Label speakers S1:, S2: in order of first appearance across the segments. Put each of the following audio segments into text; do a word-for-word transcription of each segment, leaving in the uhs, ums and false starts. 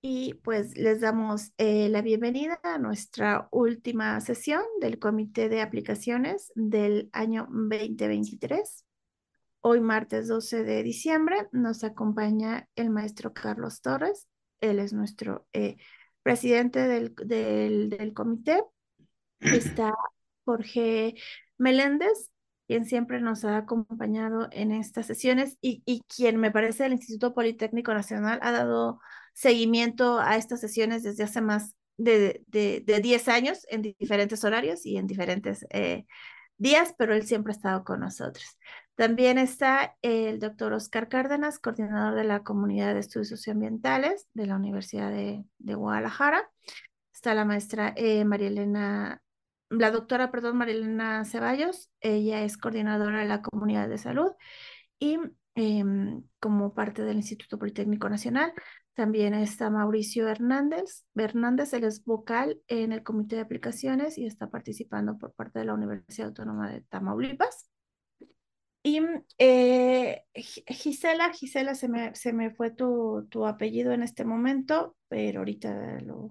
S1: Y pues les damos eh, la bienvenida a nuestra última sesión del Comité de Aplicaciones del año dos mil veintitrés. Hoy, martes doce de diciembre, nos acompaña el maestro Carlos Torres. Él es nuestro eh, presidente del, del, del comité. Está Jorge Meléndez, quien siempre nos ha acompañado en estas sesiones y, y quien me parece el Instituto Politécnico Nacional ha dado seguimiento a estas sesiones desde hace más de, de, de diez años en diferentes horarios y en diferentes eh, días, pero él siempre ha estado con nosotros. También está el doctor Oscar Cárdenas, coordinador de la Comunidad de Estudios Socioambientales de la Universidad de, de Guadalajara. Está la maestra eh, María Elena, la doctora, perdón, María Elena Ceballos. Ella es coordinadora de la Comunidad de Salud y eh, como parte del Instituto Politécnico Nacional. También está Mauricio Hernández. Hernández, él es vocal en el Comité de Aplicaciones y está participando por parte de la Universidad Autónoma de Tamaulipas. Y eh, Gisela, Gisela, se me, se me fue tu, tu apellido en este momento, pero ahorita lo,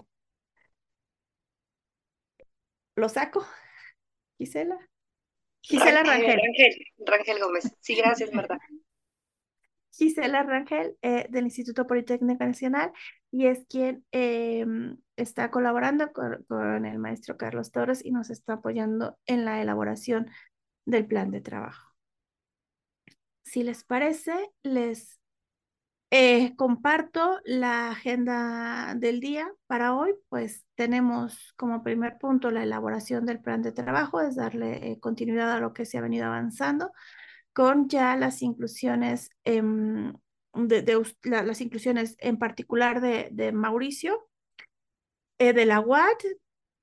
S1: lo saco. Gisela. Gisela
S2: Rangel,
S1: Rangel.
S2: Rangel, Rangel Gómez. Sí, gracias, Marta.
S1: Gisela Rangel eh, del Instituto Politécnico Nacional y es quien eh, está colaborando con, con el maestro Carlos Torres y nos está apoyando en la elaboración del plan de trabajo. Si les parece, les eh, comparto la agenda del día para hoy. Pues tenemos como primer punto la elaboración del plan de trabajo, es darle eh, continuidad a lo que se ha venido avanzando con ya las inclusiones, eh, de, de la, las inclusiones en particular de, de Mauricio, eh, de la U A D,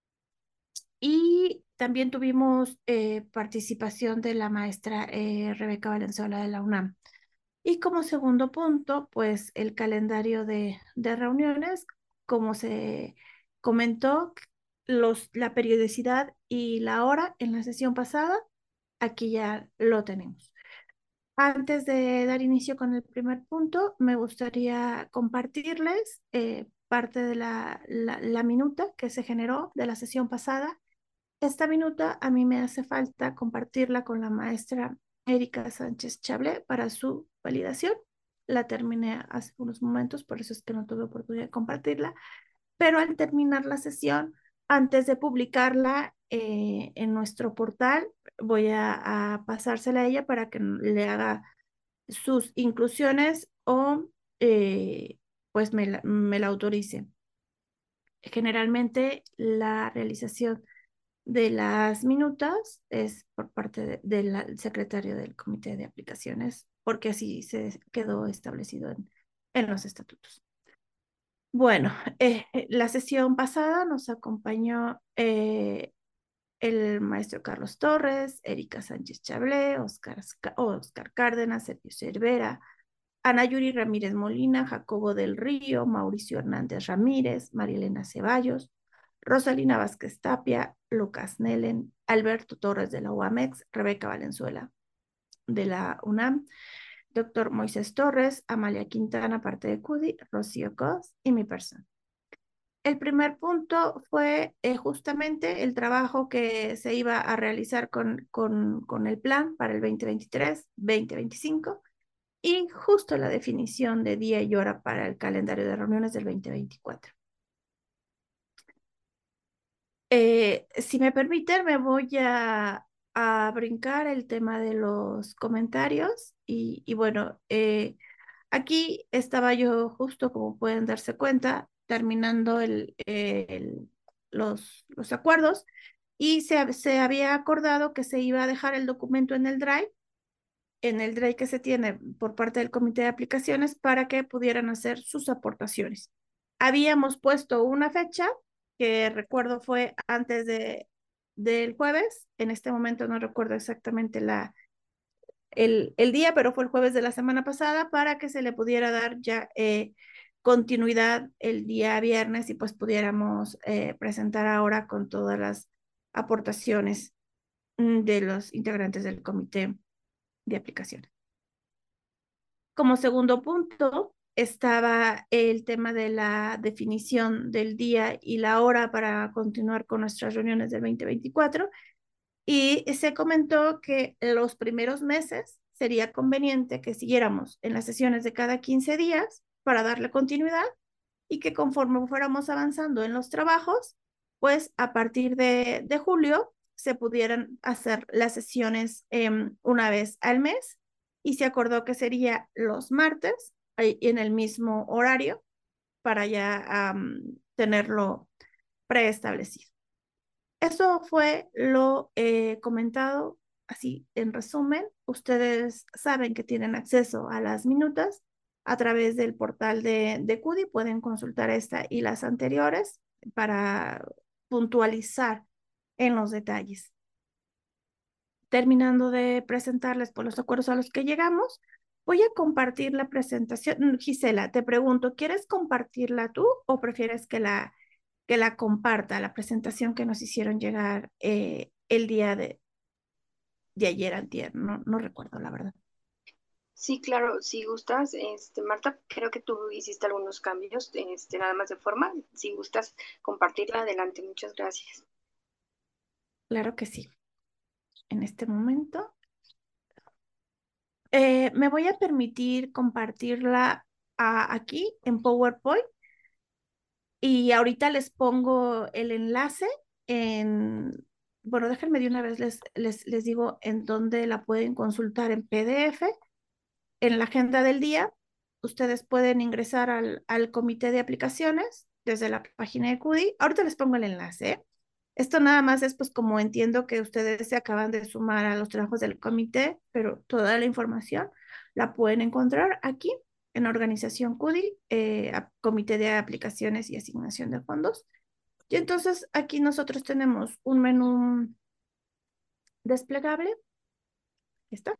S1: y también tuvimos eh, participación de la maestra eh, Rebeca Valenzuela de la UNAM. Y como segundo punto, pues el calendario de, de reuniones, como se comentó, los, la periodicidad y la hora en la sesión pasada, aquí ya lo tenemos. Antes de dar inicio con el primer punto, me gustaría compartirles eh, parte de la, la, la minuta que se generó de la sesión pasada. Esta minuta a mí me hace falta compartirla con la maestra Erika Sánchez Chablé para su validación. La terminé hace unos momentos, por eso es que no tuve oportunidad de compartirla, pero al terminar la sesión, antes de publicarla eh, en nuestro portal, voy a, a pasársela a ella para que le haga sus inclusiones o eh, pues me la, me la autorice. Generalmente la realización de las minutas es por parte de- del secretario del Comité de Aplicaciones, porque así se quedó establecido en, en los estatutos. Bueno, eh, eh, la sesión pasada nos acompañó eh, el maestro Carlos Torres, Erika Sánchez Chablé, Oscar, Oscar Cárdenas, Sergio Cervera, Ana Yuri Ramírez Molina, Jacobo del Río, Mauricio Hernández Ramírez, María Elena Ceballos, Rosalina Vázquez Tapia, Lucas Nelen, Alberto Torres de la U A M E X, Rebeca Valenzuela de la UNAM, doctor Moisés Torres, Amalia Quintana, parte de CUDI, Rocío Cos y mi persona. El primer punto fue eh, justamente el trabajo que se iba a realizar con, con, con el plan para el dos mil veintitrés dos mil veinticinco y justo la definición de día y hora para el calendario de reuniones del dos mil veinticuatro. Eh, si me permiten, me voy a, a brincar el tema de los comentarios y, y bueno, eh, aquí estaba yo justo, como pueden darse cuenta, terminando el, el, los, los acuerdos y se, se había acordado que se iba a dejar el documento en el Drive, en el Drive que se tiene por parte del Comité de Aplicaciones para que pudieran hacer sus aportaciones. Habíamos puesto una fecha que recuerdo fue antes de, del jueves, en este momento no recuerdo exactamente la, el, el día, pero fue el jueves de la semana pasada para que se le pudiera dar ya eh, continuidad el día viernes y pues pudiéramos eh, presentar ahora con todas las aportaciones mm, de los integrantes del comité de aplicación. Como segundo punto, estaba el tema de la definición del día y la hora para continuar con nuestras reuniones del veinte veinticuatro y se comentó que los primeros meses sería conveniente que siguiéramos en las sesiones de cada quince días para darle continuidad y que conforme fuéramos avanzando en los trabajos, pues a partir de, de julio se pudieran hacer las sesiones eh, una vez al mes y se acordó que sería los martes en el mismo horario para ya um, tenerlo preestablecido. Eso fue lo eh, comentado así en resumen. Ustedes saben que tienen acceso a las minutas a través del portal de, de CUDI. Pueden consultar esta y las anteriores para puntualizar en los detalles. Terminando de presentarles por los acuerdos a los que llegamos, voy a compartir la presentación. Gisela, te pregunto, ¿quieres compartirla tú o prefieres que la, que la comparta, la presentación que nos hicieron llegar eh, el día de, de ayer, antier? No, no recuerdo, la verdad.
S2: Sí, claro, si gustas, este, Marta, creo que tú hiciste algunos cambios, este, nada más de forma. Si gustas compartirla, adelante, muchas gracias.
S1: Claro que sí. En este momento, eh, me voy a permitir compartirla a, aquí en PowerPoint. Y ahorita les pongo el enlace en, bueno, déjenme de una vez les, les, les digo en dónde la pueden consultar en P D F, en la agenda del día. Ustedes pueden ingresar al, al comité de aplicaciones desde la página de CUDI. Ahorita les pongo el enlace, ¿eh? Esto nada más es pues como entiendo que ustedes se acaban de sumar a los trabajos del comité, pero toda la información la pueden encontrar aquí en Organización CUDI, eh, Comité de Aplicaciones y Asignación de Fondos. Y entonces aquí nosotros tenemos un menú desplegable. ¿Está?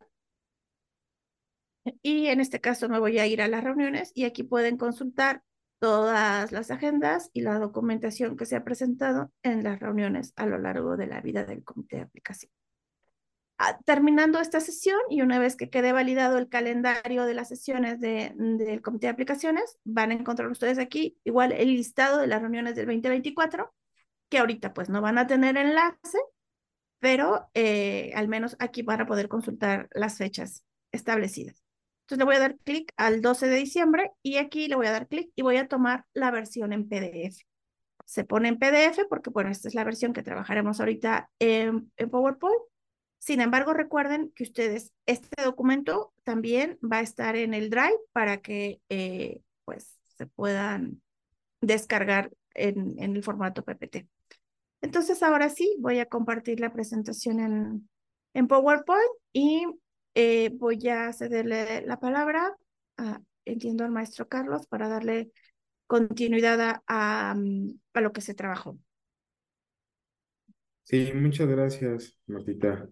S1: Y en este caso me voy a ir a las reuniones y aquí pueden consultar todas las agendas y la documentación que se ha presentado en las reuniones a lo largo de la vida del comité de aplicación. Ah, terminando esta sesión y una vez que quede validado el calendario de las sesiones de, del comité de aplicaciones, van a encontrar ustedes aquí igual el listado de las reuniones del veinte veinticuatro, que ahorita pues no van a tener enlace, pero eh, al menos aquí van a poder consultar las fechas establecidas. Entonces le voy a dar clic al doce de diciembre y aquí le voy a dar clic y voy a tomar la versión en P D F. Se pone en P D F porque, bueno, esta es la versión que trabajaremos ahorita en, en PowerPoint. Sin embargo, recuerden que ustedes, este documento también va a estar en el Drive para que eh, pues se puedan descargar en, en el formato P P T. Entonces, ahora sí, voy a compartir la presentación en, en PowerPoint y eh, voy a cederle la palabra a, entiendo, al maestro Carlos para darle continuidad a, a, a lo que se trabajó.
S3: Sí, muchas gracias, Martita.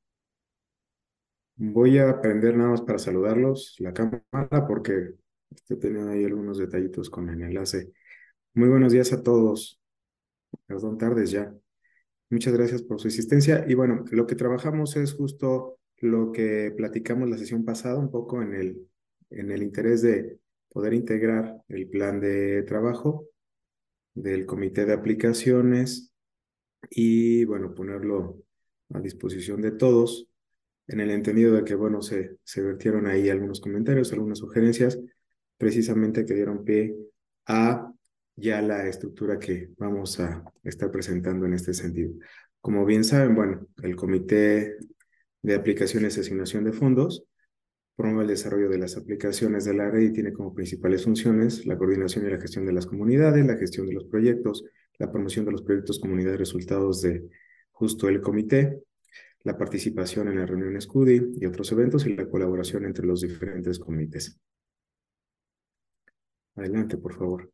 S3: Voy a aprender nada más para saludarlos la cámara porque estoy teniendo ahí algunos detallitos con el enlace. Muy buenos días a todos. Perdón, tardes ya. Muchas gracias por su asistencia. Y bueno, lo que trabajamos es justo lo que platicamos la sesión pasada, un poco en el, en el interés de poder integrar el plan de trabajo del comité de aplicaciones y, bueno, ponerlo a disposición de todos, en el entendido de que, bueno, se, se vertieron ahí algunos comentarios, algunas sugerencias, precisamente que dieron pie a ya la estructura que vamos a estar presentando en este sentido. Como bien saben, bueno, el Comité de Aplicaciones y Asignación de Fondos promueve el desarrollo de las aplicaciones de la red y tiene como principales funciones la coordinación y la gestión de las comunidades, la gestión de los proyectos, la promoción de los proyectos comunidad resultados de justo el comité, la participación en las reuniones CUDI y otros eventos y la colaboración entre los diferentes comités. Adelante, por favor.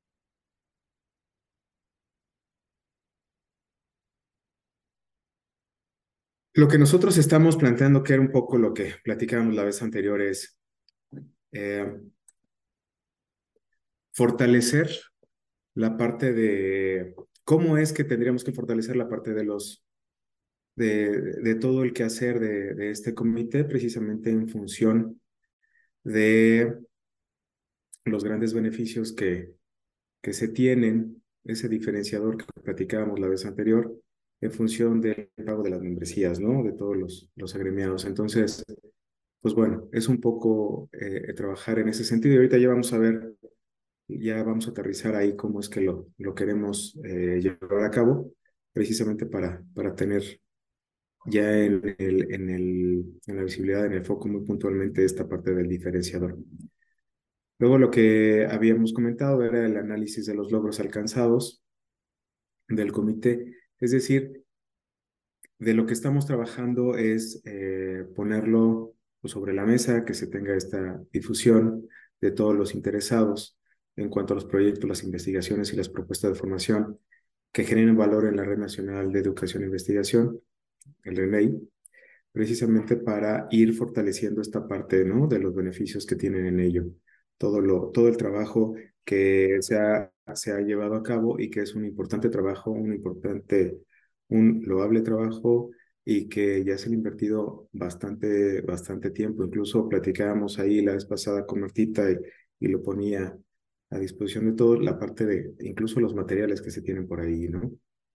S3: Lo que nosotros estamos planteando, que era un poco lo que platicábamos la vez anterior, es eh, fortalecer la parte de cómo es que tendríamos que fortalecer la parte de los de, de todo el quehacer de, de este comité, precisamente en función de los grandes beneficios que, que se tienen, ese diferenciador que platicábamos la vez anterior, en función del pago de las membresías, ¿no? De todos los, los agremiados. Entonces, pues bueno, es un poco eh, trabajar en ese sentido. Y ahorita ya vamos a ver, ya vamos a aterrizar ahí cómo es que lo, lo queremos eh, llevar a cabo, precisamente para, para tener ya en, el, en, el, en la visibilidad, en el foco muy puntualmente esta parte del diferenciador. Luego lo que habíamos comentado era el análisis de los logros alcanzados del comité, es decir, de lo que estamos trabajando es eh, ponerlo pues, sobre la mesa, que se tenga esta difusión de todos los interesados en cuanto a los proyectos, las investigaciones y las propuestas de formación que generen valor en la Red Nacional de Educación e Investigación, el RENEI, precisamente para ir fortaleciendo esta parte, ¿no? De los beneficios que tienen en ello. Todo, lo, todo el trabajo que se ha, se ha llevado a cabo y que es un importante trabajo, un importante, un loable trabajo y que ya se le ha invertido bastante, bastante tiempo. Incluso platicábamos ahí la vez pasada con Martita y, y lo ponía a disposición de todos, la parte de incluso los materiales que se tienen por ahí, ¿no?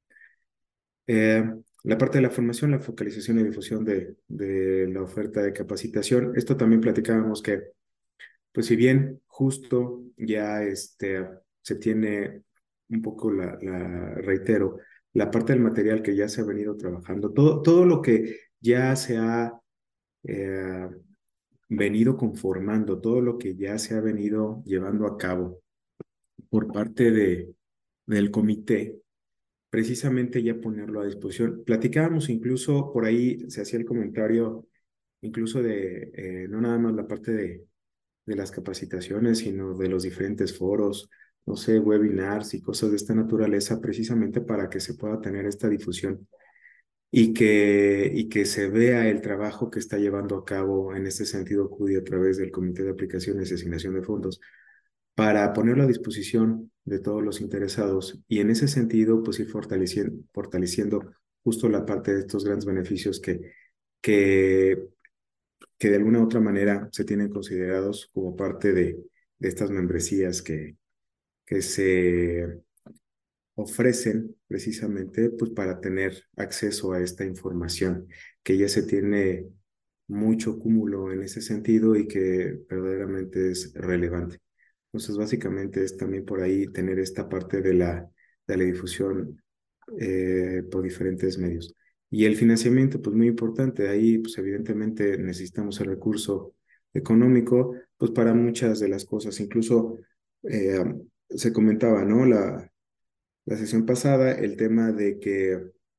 S3: Eh, la parte de la formación, la focalización y difusión de, de la oferta de capacitación. Esto también platicábamos que, pues si bien justo ya este, se tiene un poco la, la, reitero, la parte del material que ya se ha venido trabajando, todo, todo lo que ya se ha eh, venido conformando, todo lo que ya se ha venido llevando a cabo por parte de, del comité, precisamente ya ponerlo a disposición. Platicábamos incluso, por ahí se hacía el comentario, incluso de, eh, no nada más la parte de, de las capacitaciones, sino de los diferentes foros, no sé, webinars y cosas de esta naturaleza, precisamente para que se pueda tener esta difusión y que, y que se vea el trabajo que está llevando a cabo en este sentido C U D I a través del Comité de Aplicaciones y Asignación de Fondos para ponerlo a disposición de todos los interesados y en ese sentido, pues ir fortaleciendo, fortaleciendo justo la parte de estos grandes beneficios que, que, que de alguna u otra manera se tienen considerados como parte de, de estas membresías que, que se ofrecen precisamente pues, para tener acceso a esta información, que ya se tiene mucho cúmulo en ese sentido y que verdaderamente es relevante. Entonces, básicamente es también por ahí tener esta parte de la, de la difusión eh, por diferentes medios. Y el financiamiento, pues muy importante. Ahí, pues evidentemente necesitamos el recurso económico, pues para muchas de las cosas. Incluso eh, se comentaba, ¿no? La, la sesión pasada, el tema de que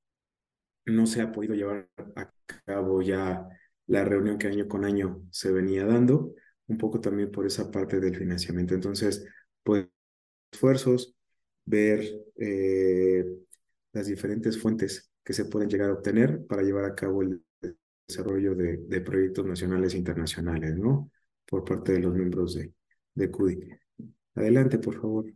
S3: no se ha podido llevar a cabo ya la reunión que año con año se venía dando, un poco también por esa parte del financiamiento. Entonces, pues esfuerzos, ver eh, las diferentes fuentes que se pueden llegar a obtener para llevar a cabo el desarrollo de, de proyectos nacionales e internacionales, ¿no? Por parte de los miembros de, de C U D I. Adelante, por favor.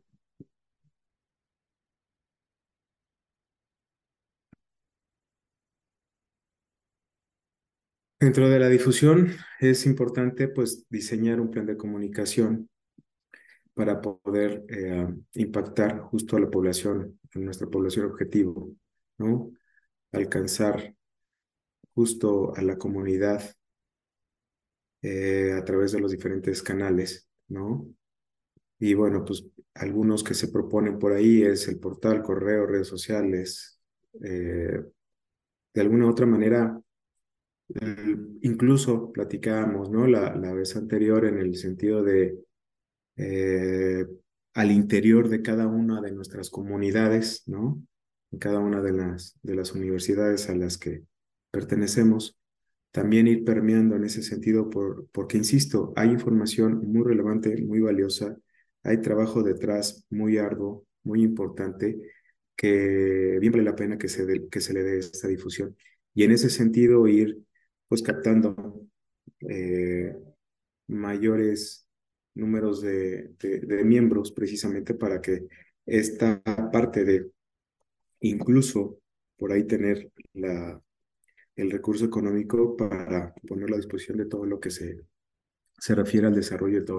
S3: Dentro de la difusión es importante pues diseñar un plan de comunicación para poder eh, impactar justo a la población, a nuestra población objetivo, ¿no? Alcanzar justo a la comunidad eh, a través de los diferentes canales, ¿no? Y bueno, pues algunos que se proponen por ahí es el portal, correo, redes sociales, eh, de alguna u otra manera. Eh, incluso platicábamos, ¿no? La, la vez anterior en el sentido de eh, al interior de cada una de nuestras comunidades, ¿no? En cada una de las, de las universidades a las que pertenecemos, también ir permeando en ese sentido, por, porque, insisto, hay información muy relevante, muy valiosa, hay trabajo detrás muy arduo, muy importante, que bien vale la pena que se, de, que se le dé esta difusión. Y en ese sentido, ir pues captando eh, mayores números de, de, de miembros precisamente para que esta parte de incluso por ahí tener la, el recurso económico para ponerlo a disposición de todo lo que se, se refiere al desarrollo de todos los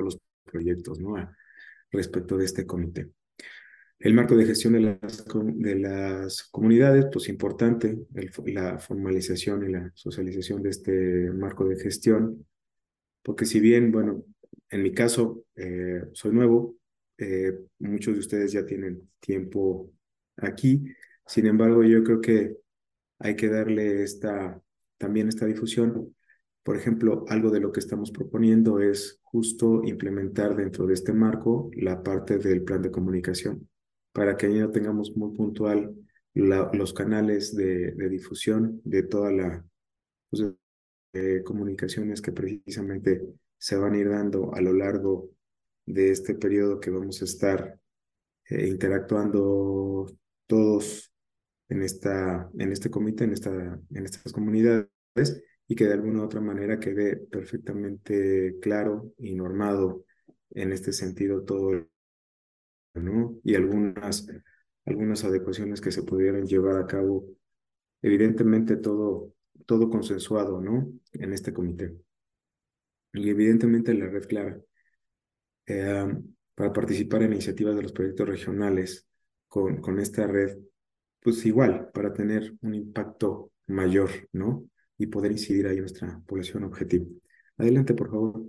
S3: proyectos, ¿no? A, respecto de este comité. El marco de gestión de las, de las comunidades, pues importante, el, la formalización y la socialización de este marco de gestión, porque si bien, bueno, en mi caso eh, soy nuevo, eh, muchos de ustedes ya tienen tiempo aquí, sin embargo, yo creo que hay que darle esta, también esta difusión. Por ejemplo, algo de lo que estamos proponiendo es justo implementar dentro de este marco la parte del plan de comunicación, para que ya tengamos muy puntual la, los canales de, de difusión de toda la pues, eh, comunicaciones que precisamente se van a ir dando a lo largo de este periodo que vamos a estar eh, interactuando todos en, esta, en este comité, en, esta, en estas comunidades, y que de alguna u otra manera quede perfectamente claro y normado en este sentido todo, ¿no? Y algunas, algunas adecuaciones que se pudieran llevar a cabo, evidentemente todo, todo consensuado, ¿no? En este comité. Y evidentemente la red clara eh, para participar en iniciativas de los proyectos regionales con, con esta red, pues igual, para tener un impacto mayor, ¿no? Y poder incidir ahí en nuestra población objetivo. Adelante, por favor.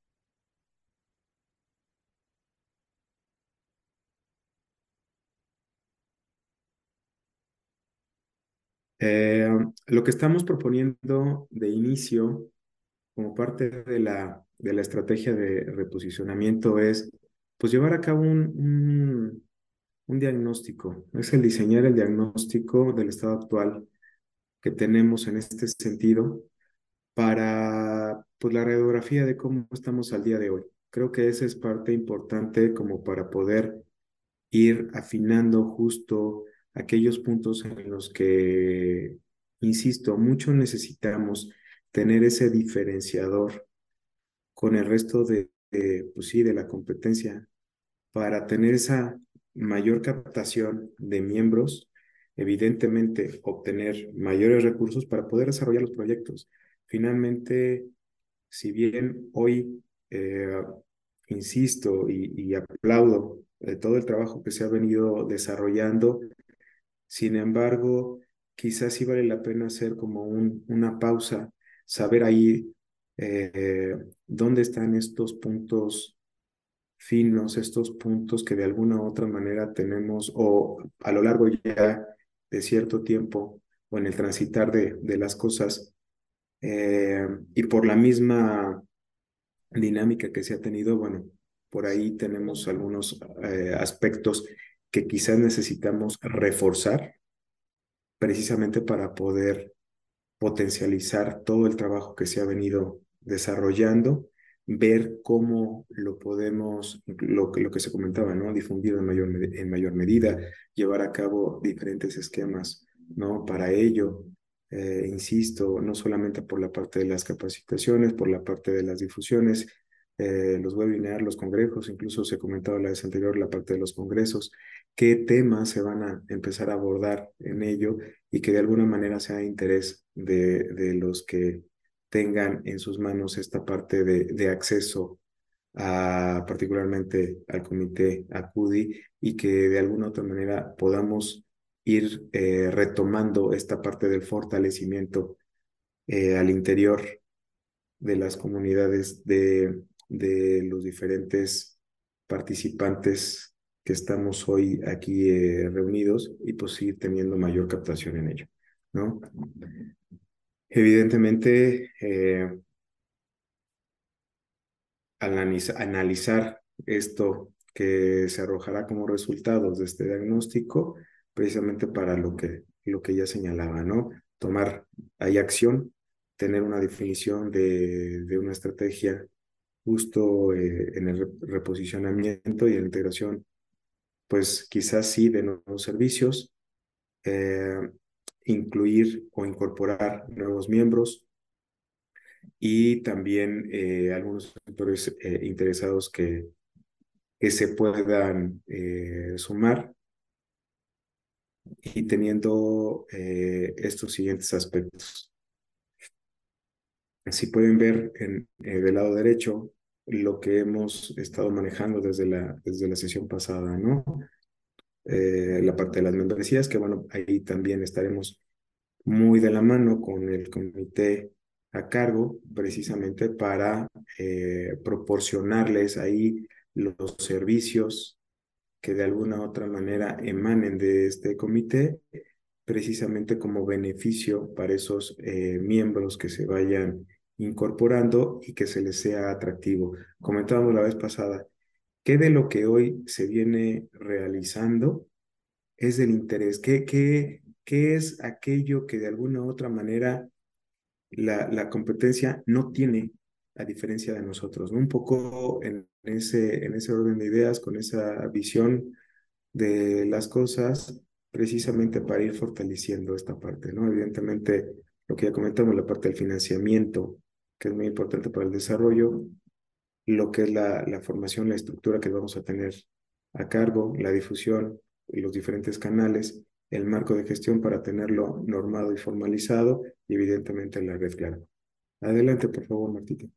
S3: Eh, lo que estamos proponiendo de inicio, como parte de la, de la estrategia de reposicionamiento, es pues llevar a cabo un, un, un diagnóstico. Es el diseñar el diagnóstico del estado actual que tenemos en este sentido para pues, la radiografía de cómo estamos al día de hoy. Creo que esa es parte importante como para poder ir afinando justo aquellos puntos en los que, insisto, mucho necesitamos tener ese diferenciador con el resto de, de, pues sí, de la competencia para tener esa mayor captación de miembros, evidentemente obtener mayores recursos para poder desarrollar los proyectos. Finalmente, si bien hoy, eh, insisto y, y aplaudo eh, todo el trabajo que se ha venido desarrollando, sin embargo, quizás sí vale la pena hacer como un, una pausa, saber ahí eh, dónde están estos puntos finos, estos puntos que de alguna u otra manera tenemos o a lo largo ya de cierto tiempo o en el transitar de, de las cosas eh, y por la misma dinámica que se ha tenido, bueno, por ahí tenemos algunos eh, aspectos que quizás necesitamos reforzar precisamente para poder potencializar todo el trabajo que se ha venido desarrollando, ver cómo lo podemos, lo, que- lo que se comentaba, ¿no? Difundir en mayor, me- en mayor medida, llevar a cabo diferentes esquemas, ¿no? Para ello, eh, insisto, no solamente por la parte de las capacitaciones, por la parte de las difusiones, eh, los webinars, los congresos, incluso se comentaba la vez anterior la parte de los congresos, qué temas se van a empezar a abordar en ello y que de alguna manera sea de interés de, de los que tengan en sus manos esta parte de, de acceso a, particularmente al comité ACUDI y que de alguna otra manera podamos ir eh, retomando esta parte del fortalecimiento eh, al interior de las comunidades de, de los diferentes participantes que estamos hoy aquí eh, reunidos y pues seguir teniendo mayor captación en ello, ¿no? Evidentemente, eh, analiza, analizar esto que se arrojará como resultados de este diagnóstico, precisamente para lo que, lo que ya señalaba, ¿no? Tomar ahí acción, tener una definición de, de una estrategia justo eh, en el reposicionamiento y en la integración, pues quizás sí de nuevos servicios, eh, incluir o incorporar nuevos miembros y también eh, algunos sectores eh, interesados que, que se puedan eh, sumar y teniendo eh, estos siguientes aspectos. Así pueden ver en, eh, del lado derecho lo que hemos estado manejando desde la, desde la sesión pasada, ¿no? Eh, la parte de las membresías, que bueno, ahí también estaremos muy de la mano con el comité a cargo, precisamente para eh, proporcionarles ahí los servicios que de alguna u otra manera emanen de este comité, precisamente como beneficio para esos eh, miembros que se vayan incorporando y que se les sea atractivo. Comentábamos la vez pasada, ¿qué de lo que hoy se viene realizando es del interés? ¿Qué, qué, qué es aquello que de alguna u otra manera la, la competencia no tiene, a diferencia de nosotros, ¿no? Un poco en ese, en ese orden de ideas, con esa visión de las cosas, precisamente para ir fortaleciendo esta parte, ¿no? Evidentemente, lo que ya comentamos, la parte del financiamiento, que es muy importante para el desarrollo, lo que es la, la formación, la estructura que vamos a tener a cargo, la difusión, los diferentes canales, el marco de gestión para tenerlo normado y formalizado, y evidentemente la red clara. Adelante, por favor, Martita.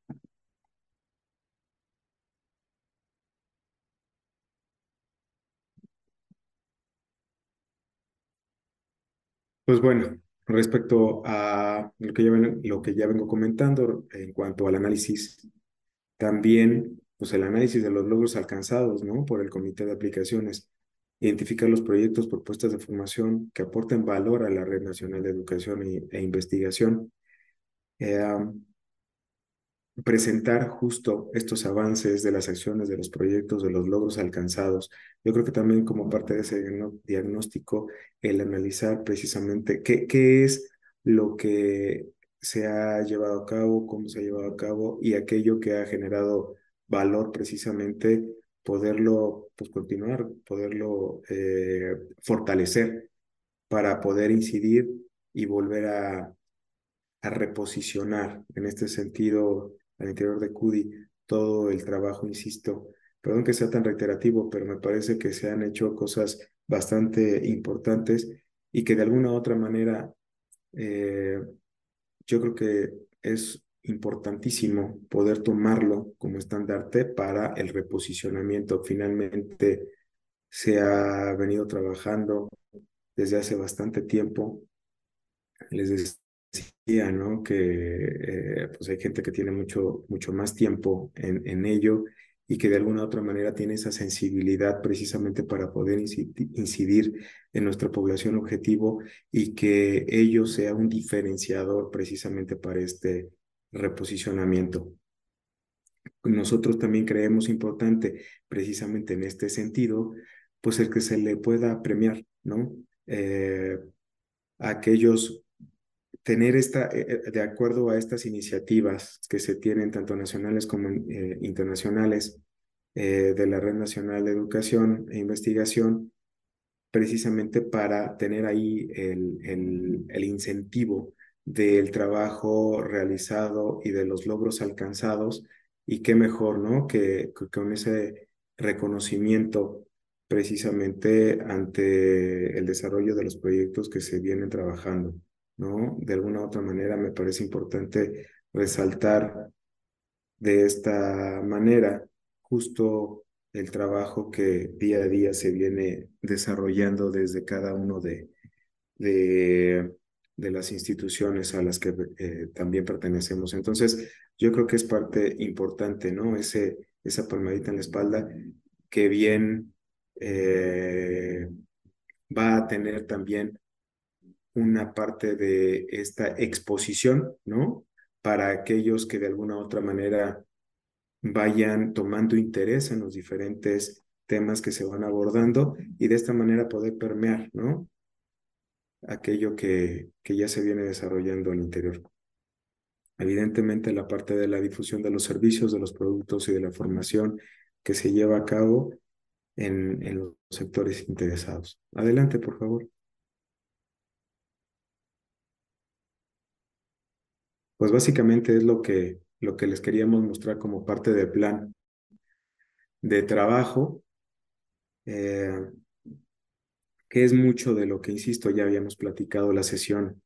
S3: Pues bueno, respecto a lo que ya, ven, lo que ya vengo comentando en cuanto al análisis, también pues el análisis de los logros alcanzados, ¿no? Por el comité de aplicaciones, identificar los proyectos, propuestas de formación que aporten valor a la Red Nacional de Educación y, e Investigación. Eh, presentar justo estos avances de las acciones, de los proyectos, de los logros alcanzados. Yo creo que también como parte de ese diagnóstico, el analizar precisamente qué, qué es lo que se ha llevado a cabo, cómo se ha llevado a cabo y aquello que ha generado valor precisamente, poderlo pues, continuar, poderlo eh, fortalecer para poder incidir y volver a a reposicionar en este sentido al interior de CUDI todo el trabajo, insisto, perdón que sea tan reiterativo, pero me parece que se han hecho cosas bastante importantes y que de alguna u otra manera eh, yo creo que es importantísimo poder tomarlo como estandarte para el reposicionamiento. Finalmente se ha venido trabajando desde hace bastante tiempo. Les decía, ¿no? Que eh, pues hay gente que tiene mucho, mucho más tiempo en, en ello y que de alguna u otra manera tiene esa sensibilidad precisamente para poder incidir, incidir en nuestra población objetivo y que ello sea un diferenciador precisamente para este reposicionamiento. Nosotros también creemos importante precisamente en este sentido, pues el que se le pueda premiar, ¿no? Eh, a aquellos tener esta, eh, de acuerdo a estas iniciativas que se tienen tanto nacionales como eh, internacionales eh, de la Red Nacional de Educación e Investigación, precisamente para tener ahí el, el, el incentivo del trabajo realizado y de los logros alcanzados, y qué mejor, ¿no? Que, que con ese reconocimiento precisamente ante el desarrollo de los proyectos que se vienen trabajando, ¿no? De alguna u otra manera me parece importante resaltar de esta manera justo el trabajo que día a día se viene desarrollando desde cada uno de, de, de las instituciones a las que eh, también pertenecemos. Entonces, yo creo que es parte importante, ¿no? Ese, esa palmadita en la espalda que bien eh, va a tener también una parte de esta exposición, ¿no? Para aquellos que de alguna u otra manera vayan tomando interés en los diferentes temas que se van abordando y de esta manera poder permear, ¿no? Aquello que, que ya se viene desarrollando al interior. Evidentemente, la parte de la difusión de los servicios, de los productos y de la formación que se lleva a cabo en, en los sectores interesados. Adelante, por favor. Pues básicamente es lo que, lo que les queríamos mostrar como parte del plan de trabajo. Eh, que es mucho de lo que, insisto, ya habíamos platicado la sesión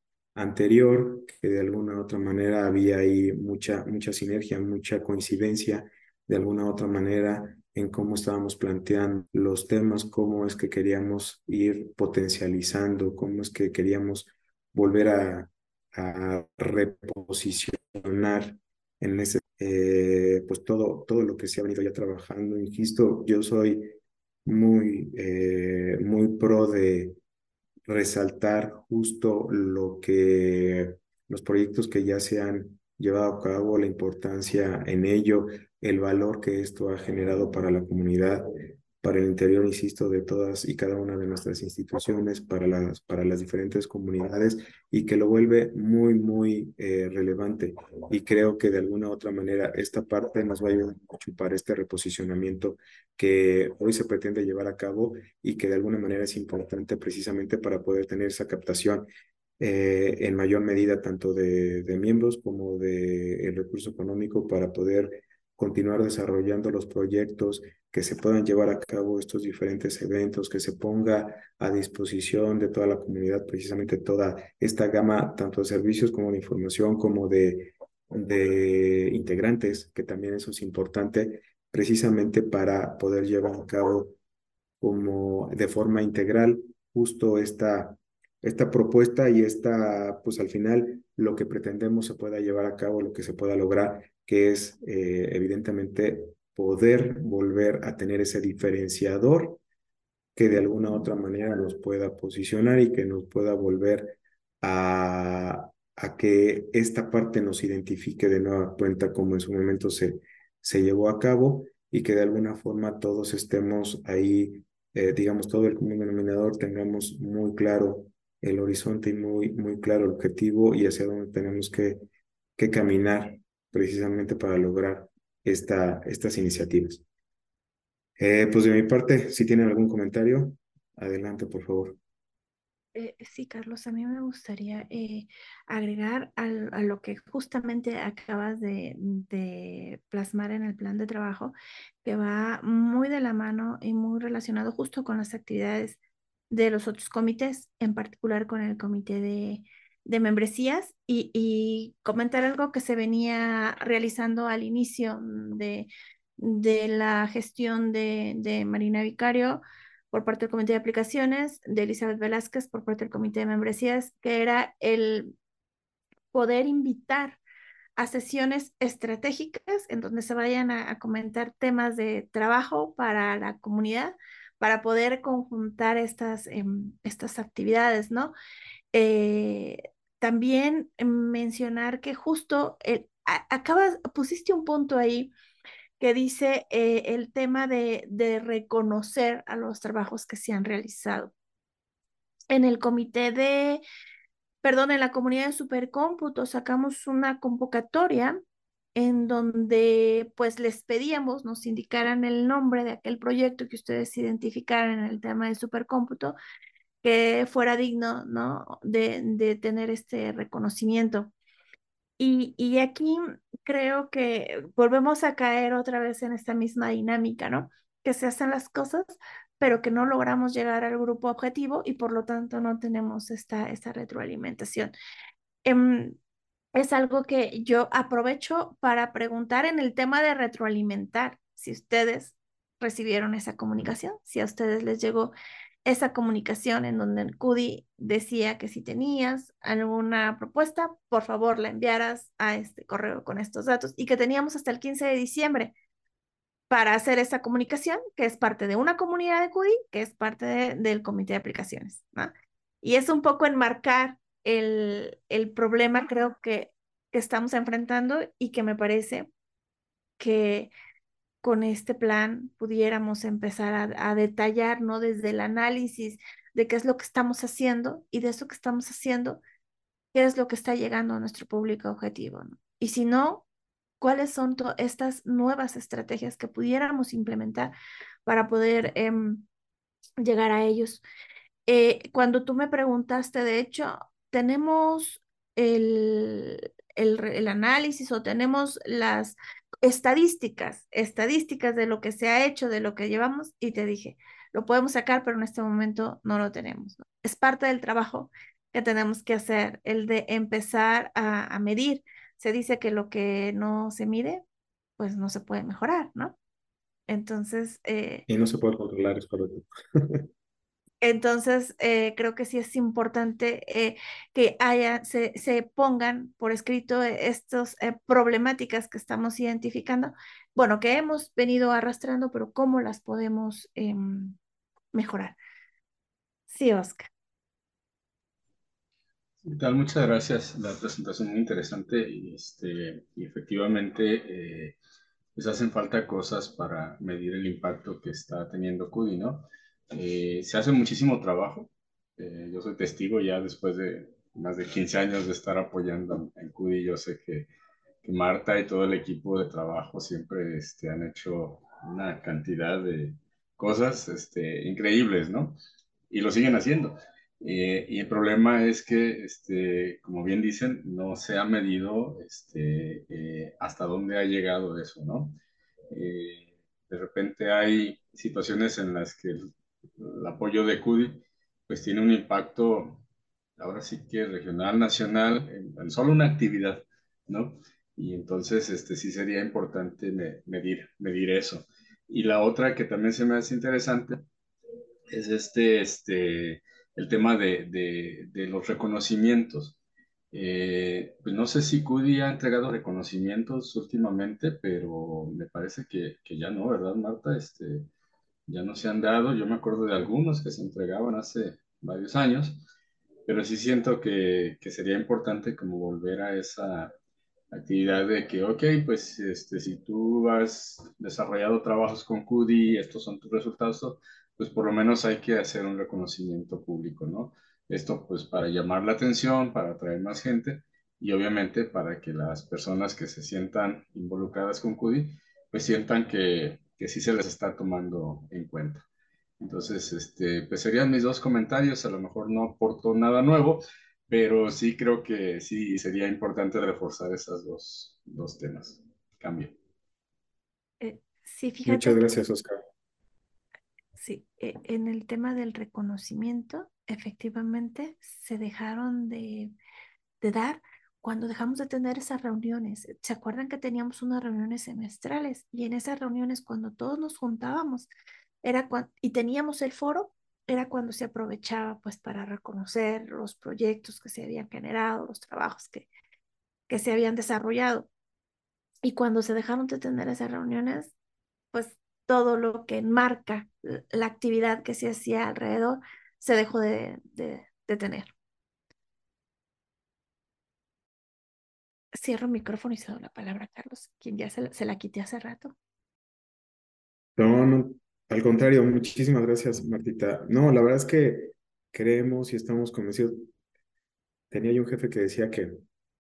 S3: anterior, que de alguna u otra manera había ahí mucha, mucha sinergia, mucha coincidencia de alguna otra manera en cómo estábamos planteando los temas, cómo es que queríamos ir potencializando, cómo es que queríamos volver a, a reposicionar en ese, eh, pues todo, todo lo que se ha venido ya trabajando. Insisto, yo soy muy, eh, muy pro de resaltar justo lo que los proyectos que ya se han llevado a cabo, la importancia en ello, el valor que esto ha generado para la comunidad, para el interior, insisto, de todas y cada una de nuestras instituciones, para las, para las diferentes comunidades y que lo vuelve muy, muy eh, relevante. Y creo que de alguna u otra manera esta parte nos va a ayudar mucho para este reposicionamiento que hoy se pretende llevar a cabo y que de alguna manera es importante precisamente para poder tener esa captación eh, en mayor medida tanto de, de miembros como de el recurso económico para poder continuar desarrollando los proyectos, que se puedan llevar a cabo estos diferentes eventos, que se ponga a disposición de toda la comunidad precisamente toda esta gama tanto de servicios como de información como de, de integrantes, que también eso es importante precisamente para poder llevar a cabo como de forma integral justo esta, esta propuesta y esta, pues al final lo que pretendemos se pueda llevar a cabo, lo que se pueda lograr, que es eh, evidentemente poder volver a tener ese diferenciador que de alguna u otra manera nos pueda posicionar y que nos pueda volver a, a que esta parte nos identifique de nueva cuenta como en su momento se, se llevó a cabo y que de alguna forma todos estemos ahí, eh, digamos, todo el común denominador, tengamos muy claro el horizonte y muy, muy claro el objetivo y hacia dónde tenemos que, que caminar precisamente para lograr esta, estas iniciativas. Eh, pues de mi parte, si tienen algún comentario, adelante, por favor.
S1: Eh, sí, Carlos, a mí me gustaría eh, agregar al- a lo que justamente acabas de, de plasmar en el plan de trabajo, que va muy de la mano y muy relacionado justo con las actividades de los otros comités, en particular con el comité de, de membresías, y, y comentar algo que se venía realizando al inicio de, de la gestión de, de Marina Vicario por parte del Comité de Aplicaciones, de Elizabeth Velázquez por parte del Comité de Membresías, que era el poder invitar a sesiones estratégicas en donde se vayan a, a comentar temas de trabajo para la comunidad, para poder conjuntar estas, eh, estas actividades, ¿no? Eh, también mencionar que justo el, a, acabas, pusiste un punto ahí que dice eh, el tema de, de reconocer a los trabajos que se han realizado. En el comité de, perdón, en la comunidad de supercómputo sacamos una convocatoria en donde pues les pedíamos nos indicaran el nombre de aquel proyecto que ustedes identificaran en el tema de supercómputo que fuera digno, ¿no? de, de tener este reconocimiento. Y, y aquí creo que volvemos a caer otra vez en esta misma dinámica, ¿no? Que se hacen las cosas, pero que no logramos llegar al grupo objetivo y por lo tanto no tenemos esta, esta retroalimentación. Em, es algo que yo aprovecho para preguntar en el tema de retroalimentar, si ustedes recibieron esa comunicación, si a ustedes les llegó esa comunicación en donde el C U D I decía que si tenías alguna propuesta, por favor la enviaras a este correo con estos datos y que teníamos hasta el quince de diciembre para hacer esa comunicación, que es parte de una comunidad de C U D I, que es parte de, del comité de aplicaciones, ¿no? Y es un poco enmarcar el, el problema, creo que, que estamos enfrentando y que me parece que con este plan pudiéramos empezar a, a detallar, ¿no? Desde el análisis de qué es lo que estamos haciendo y de eso que estamos haciendo, qué es lo que está llegando a nuestro público objetivo, ¿no? Y si no, cuáles son estas nuevas estrategias que pudiéramos implementar para poder eh, llegar a ellos. Eh, cuando tú me preguntaste, de hecho, tenemos el, el, el análisis o tenemos las estadísticas, estadísticas de lo que se ha hecho, de lo que llevamos, y te dije, lo podemos sacar, pero en este momento no lo tenemos, ¿no? Es parte del trabajo que tenemos que hacer, el de empezar a, a medir. Se dice que lo que no se mide, pues no se puede mejorar, ¿no? Entonces, eh,
S3: Y no se puede controlar, es correcto.
S1: entonces eh, creo que sí es importante eh, que haya, se, se pongan por escrito estas problemáticas que estamos identificando, bueno, que hemos venido arrastrando, pero cómo las podemos em, mejorar. Sí, Oscar.
S4: ¿Qué tal? Muchas gracias. La presentación muy interesante y, este, y efectivamente eh, pues hacen falta cosas para medir el impacto que está teniendo CUDI, ¿no? Eh, se hace muchísimo trabajo. Eh, yo soy testigo ya después de más de quince años de estar apoyando en CUDI. Yo sé que, que Marta y todo el equipo de trabajo siempre este, han hecho una cantidad de cosas este, increíbles, ¿no? Y lo siguen haciendo. Eh, y el problema es que, este, como bien dicen, no se ha medido este, eh, hasta dónde ha llegado eso, ¿no? Eh, de repente hay situaciones en las que el, el apoyo de CUDI pues tiene un impacto, ahora sí que regional, nacional, en, en solo una actividad, ¿no? Y entonces este, sí sería importante me, medir, medir eso. Y la otra que también se me hace interesante es este, este, el tema de, de, de los reconocimientos. Eh, pues no sé si CUDI ha entregado reconocimientos últimamente, pero me parece que, que ya no, ¿verdad, Marta? Este, ya no se han dado. Yo me acuerdo de algunos que se entregaban hace varios años, pero sí siento que, que sería importante como volver a esa actividad de que, ok, pues este, si tú has desarrollado trabajos con CUDI, estos son tus resultados, pues por lo menos hay que hacer un reconocimiento público, ¿no? Esto pues para llamar la atención, para atraer más gente y obviamente para que las personas que se sientan involucradas con CUDI, pues sientan que, que sí se les está tomando en cuenta. Entonces, este, pues serían mis dos comentarios, a lo mejor no aporto nada nuevo, pero sí creo que sí sería importante reforzar esos dos, dos temas. Cambio.
S1: Eh, sí,
S3: Muchas
S1: fíjate que
S3: gracias, Oscar.
S1: sí, eh, en el tema del reconocimiento, efectivamente se dejaron de, de dar cuando dejamos de tener esas reuniones. ¿Se acuerdan que teníamos unas reuniones semestrales? Y en esas reuniones, cuando todos nos juntábamos, era cuando, y teníamos el foro, era cuando se aprovechaba pues para reconocer los proyectos que se habían generado, los trabajos que, que se habían desarrollado. Y cuando se dejaron de tener esas reuniones, pues todo lo que enmarca la actividad que se hacía alrededor se dejó de, de, de tener. Cierro el micrófono y cedo la palabra a Carlos, quien ya se la, se la quité hace rato.
S3: No, no, al contrario, muchísimas gracias, Martita. No, la verdad es que creemos y estamos convencidos. Tenía yo un jefe que decía que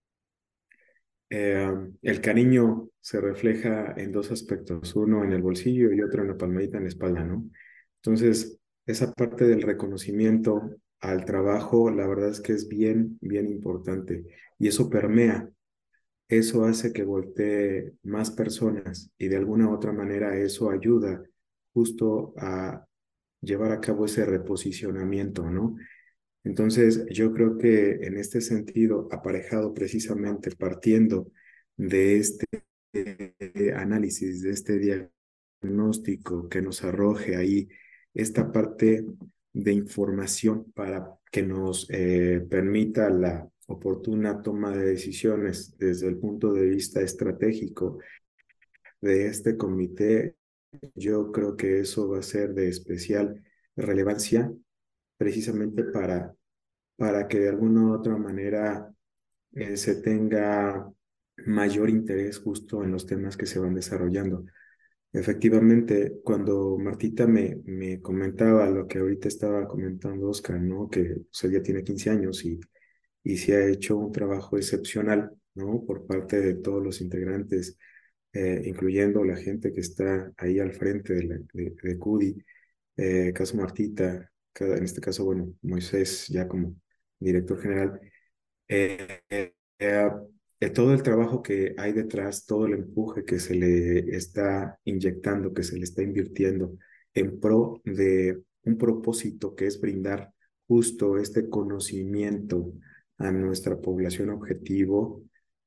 S3: eh, el cariño se refleja en dos aspectos, uno en el bolsillo y otro en la palmadita en la espalda, ¿no? Entonces, esa parte del reconocimiento al trabajo, la verdad es que es bien, bien importante y eso permea, eso hace que voltee más personas y de alguna u otra manera eso ayuda justo a llevar a cabo ese reposicionamiento, ¿no? Entonces, yo creo que en este sentido, aparejado precisamente partiendo de este eh, análisis, de este diagnóstico que nos arroje ahí esta parte de información para que nos eh, permita la oportuna toma de decisiones desde el punto de vista estratégico de este comité, yo creo que eso va a ser de especial relevancia precisamente para para que de alguna u otra manera eh, se tenga mayor interés justo en los temas que se van desarrollando. Efectivamente, cuando Martita me, me comentaba lo que ahorita estaba comentando Oscar, ¿no? Que pues, ella tiene quince años y, y se ha hecho un trabajo excepcional, ¿no? Por parte de todos los integrantes, eh, incluyendo la gente que está ahí al frente de, la, de, de CUDI, eh, caso Martita, cada- en este caso, bueno, Moisés ya como director general, eh, eh, eh, todo el trabajo que hay detrás, todo el empuje que se le está inyectando, que se le está invirtiendo en pro de un propósito que es brindar justo este conocimiento a nuestra población objetivo,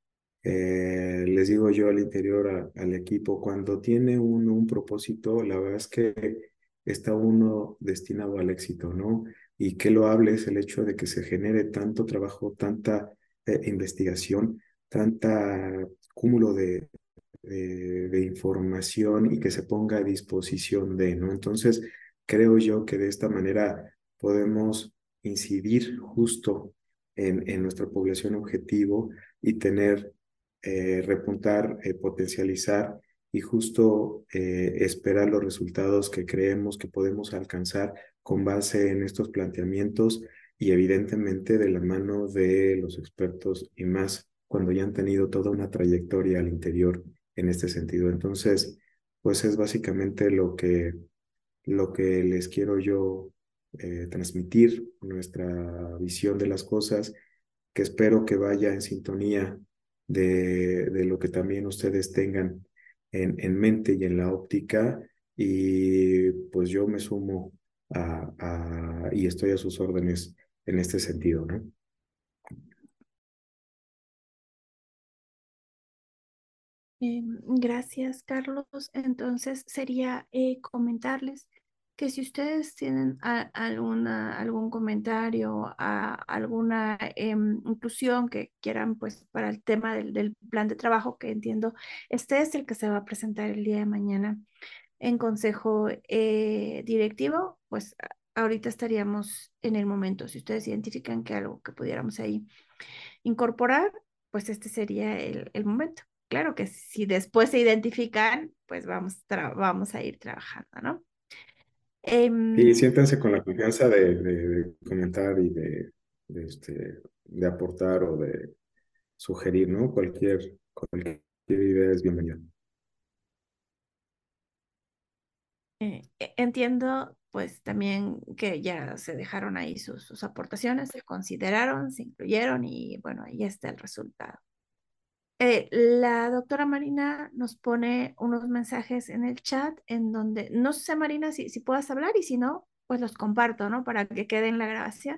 S3: Eh, les digo yo al interior a- al equipo, cuando tiene uno un propósito, la verdad es que está uno destinado al éxito, ¿no? Y que lo hable es el hecho de que se genere tanto trabajo, tanta eh, investigación, tanta cúmulo de, de, de información y que se ponga a disposición de, ¿no? Entonces, creo yo que de esta manera podemos incidir justo en, en nuestra población objetivo y tener, eh, repuntar, eh, potencializar y justo eh, esperar los resultados que creemos que podemos alcanzar con base en estos planteamientos y evidentemente de la mano de los expertos y más cuando ya han tenido toda una trayectoria al interior en este sentido. Entonces, pues es básicamente lo que, lo que les quiero yo eh, transmitir, nuestra visión de las cosas, que espero que vaya en sintonía de, de lo que también ustedes tengan en, en mente y en la óptica. Y pues yo me sumo a, a, y estoy a sus órdenes en este sentido, ¿no?
S1: Eh, gracias, Carlos. Entonces, sería eh, comentarles que si ustedes tienen a- alguna, algún comentario, a, alguna em, inclusión que quieran, pues, para el tema del, del plan de trabajo, que entiendo, este es el que se va a presentar el día de mañana en consejo eh, directivo, pues a- ahorita estaríamos en el momento. Si ustedes identifican que algo que pudiéramos ahí incorporar, pues este sería el, el momento. Claro que si después se identifican, pues vamos, tra- vamos a ir trabajando, ¿no?
S3: Y
S1: Em,
S3: siéntanse con la confianza de, de- de comentar y de, de, este, de aportar o de sugerir, ¿no? Cualquier, cualquier idea es bienvenida.
S1: eh, e- entiendo, pues también que ya se dejaron ahí sus, sus aportaciones, se consideraron, se incluyeron y bueno, ahí está el resultado. Eh, la doctora Marina nos pone unos mensajes en el chat en donde, no sé, Marina, si, si puedas hablar y si no, pues los comparto, ¿no? Para que quede en la grabación.